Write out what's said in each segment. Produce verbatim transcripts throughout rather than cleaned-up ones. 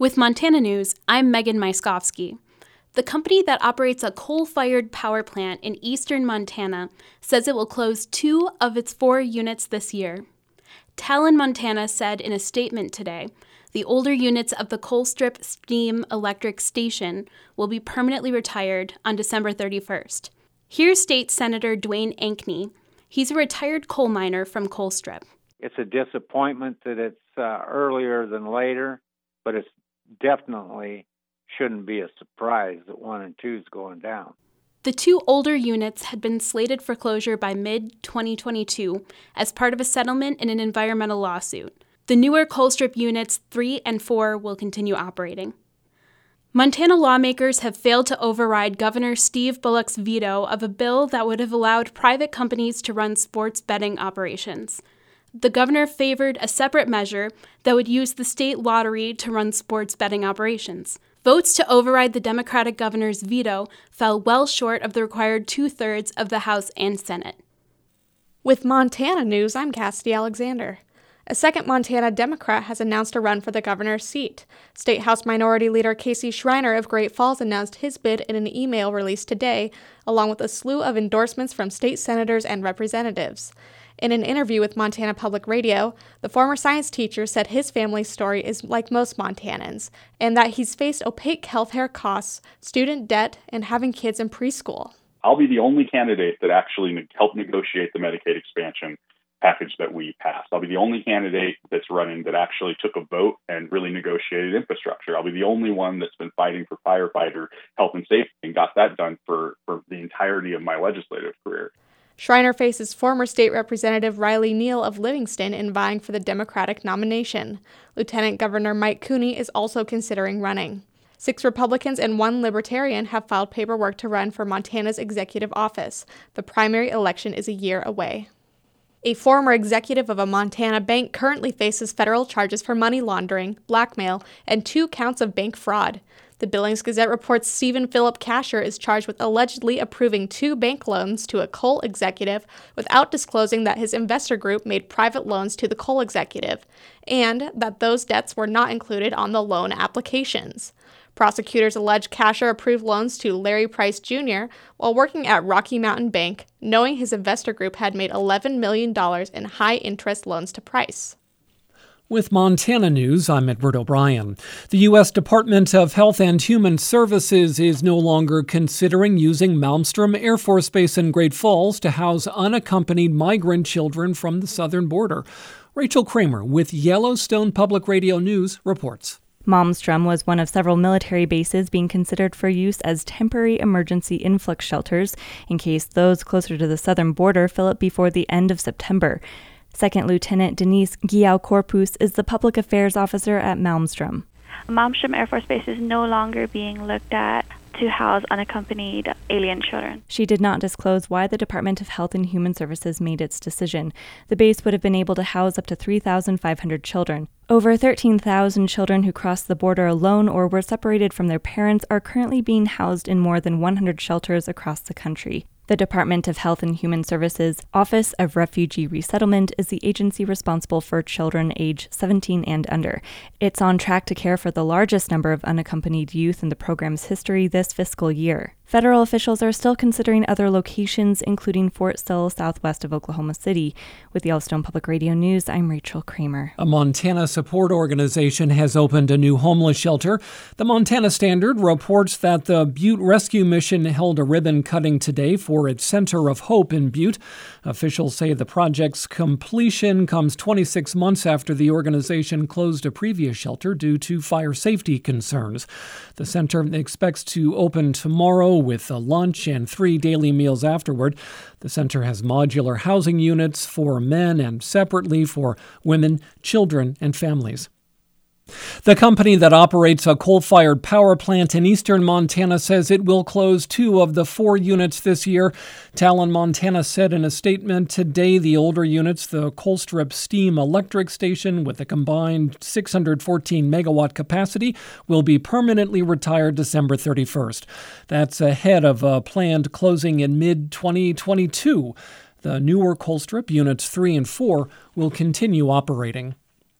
With Montana News, I'm Megan Myskowski. The company that operates a coal-fired power plant in eastern Montana says it will close two of its four units this year. Talon Montana said in a statement today, the older units of the Colstrip Steam Electric Station will be permanently retired on December thirty-first. Here's State Senator Dwayne Ankney. He's a retired coal miner from Colstrip. It's a disappointment that it's uh, earlier than later, but it's definitely shouldn't be a surprise that one and two is going down. The two older units had been slated for closure by mid twenty twenty-two as part of a settlement in an environmental lawsuit. The newer Colstrip units three and four will continue operating. Montana lawmakers have failed to override Governor Steve Bullock's veto of a bill that would have allowed private companies to run sports betting operations. The governor favored a separate measure that would use the state lottery to run sports betting operations. Votes to override the Democratic governor's veto fell well short of the required two-thirds of the House and Senate. With Montana News, I'm Cassidy Alexander. A second Montana Democrat has announced a run for the governor's seat. State House Minority Leader Casey Schreiner of Great Falls announced his bid in an email released today, along with a slew of endorsements from state senators and representatives. In an interview with Montana Public Radio, the former science teacher said his family's story is like most Montanans, and that he's faced opaque healthcare costs, student debt, and having kids in preschool. I'll be the only candidate that actually ne- helped negotiate the Medicaid expansion package that we passed. I'll be the only candidate that's running that actually took a vote and really negotiated infrastructure. I'll be the only one that's been fighting for firefighter health and safety and got that done for, for the entirety of my legislative career. Schreiner faces former State Representative Riley Neal of Livingston in vying for the Democratic nomination. Lieutenant Governor Mike Cooney is also considering running. Six Republicans and one Libertarian have filed paperwork to run for Montana's executive office. The primary election is a year away. A former executive of a Montana bank currently faces federal charges for money laundering, blackmail, and two counts of bank fraud. The Billings Gazette reports Stephen Philip Casher is charged with allegedly approving two bank loans to a coal executive without disclosing that his investor group made private loans to the coal executive, and that those debts were not included on the loan applications. Prosecutors allege Casher approved loans to Larry Price Junior while working at Rocky Mountain Bank, knowing his investor group had made eleven million dollars in high-interest loans to Price. With Montana News, I'm Edward O'Brien. The U S Department of Health and Human Services is no longer considering using Malmstrom Air Force Base in Great Falls to house unaccompanied migrant children from the southern border. Rachel Kramer with Yellowstone Public Radio News reports. Malmstrom was one of several military bases being considered for use as temporary emergency influx shelters in case those closer to the southern border fill up before the end of September. Second Lieutenant Denise Giao-Corpus is the public affairs officer at Malmstrom. Malmstrom Air Force Base is no longer being looked at to house unaccompanied alien children. She did not disclose why the Department of Health and Human Services made its decision. The base would have been able to house up to three thousand five hundred children. Over thirteen thousand children who crossed the border alone or were separated from their parents are currently being housed in more than one hundred shelters across the country. The Department of Health and Human Services Office of Refugee Resettlement is the agency responsible for children age seventeen and under. It's on track to care for the largest number of unaccompanied youth in the program's history this fiscal year. Federal officials are still considering other locations, including Fort Sill, southwest of Oklahoma City. With Yellowstone Public Radio News, I'm Rachel Kramer. A Montana support organization has opened a new homeless shelter. The Montana Standard reports that the Butte Rescue Mission held a ribbon cutting today for its Center of Hope in Butte. Officials say the project's completion comes twenty-six months after the organization closed a previous shelter due to fire safety concerns. The center expects to open tomorrow with a lunch and three daily meals afterward. The center has modular housing units for men and separately for women, children, and families. The company that operates a coal-fired power plant in eastern Montana says it will close two of the four units this year. Talon Montana said in a statement today the older units, the Colstrip Steam Electric Station with a combined six hundred fourteen megawatt capacity, will be permanently retired December thirty-first. That's ahead of a planned closing in mid twenty twenty-two. The newer Colstrip units three and four will continue operating.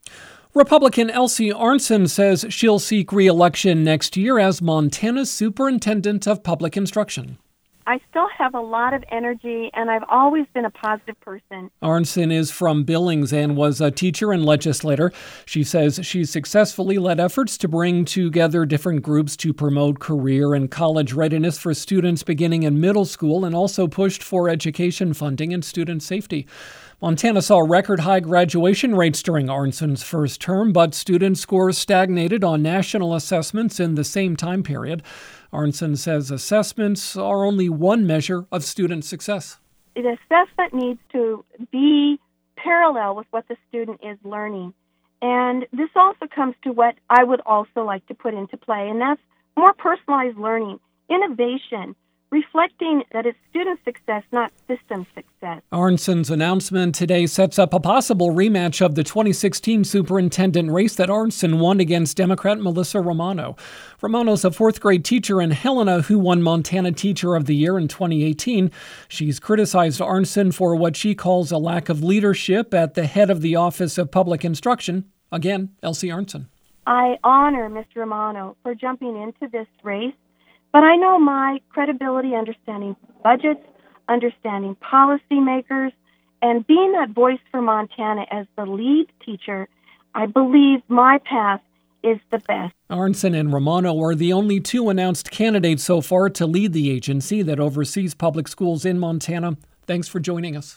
Republican Elsie Arntzen says she'll seek re-election next year as Montana's Superintendent of Public Instruction. I still have a lot of energy, and I've always been a positive person. Arntzen is from Billings and was a teacher and legislator. She says she's successfully led efforts to bring together different groups to promote career and college readiness for students beginning in middle school, and also pushed for education funding and student safety. Montana saw record-high graduation rates during Arntzen's first term, but student scores stagnated on national assessments in the same time period. Arntzen says assessments are only one measure of student success. The assessment needs to be parallel with what the student is learning. And this also comes to what I would also like to put into play, and that's more personalized learning, innovation, reflecting that it's student success, not system success. Arntzen's announcement today sets up a possible rematch of the twenty sixteen superintendent race that Arntzen won against Democrat Melissa Romano. Romano's a fourth grade teacher in Helena who won Montana Teacher of the Year in twenty eighteen. She's criticized Arntzen for what she calls a lack of leadership at the head of the Office of Public Instruction. Again, Elsie Arntzen. I honor Mister Romano for jumping into this race. But I know my credibility, understanding budgets, understanding policymakers, and being that voice for Montana as the lead teacher, I believe my path is the best. Arntzen and Romano are the only two announced candidates so far to lead the agency that oversees public schools in Montana. Thanks for joining us.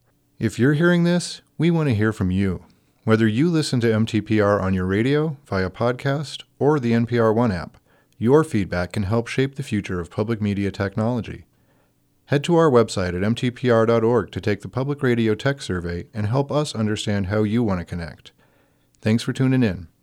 If you're hearing this, we want to hear from you. Whether you listen to M T P R on your radio, via podcast, or the N P R One app, your feedback can help shape the future of public media technology. Head to our website at m t p r dot org to take the Public Radio Tech Survey and help us understand how you want to connect. Thanks for tuning in.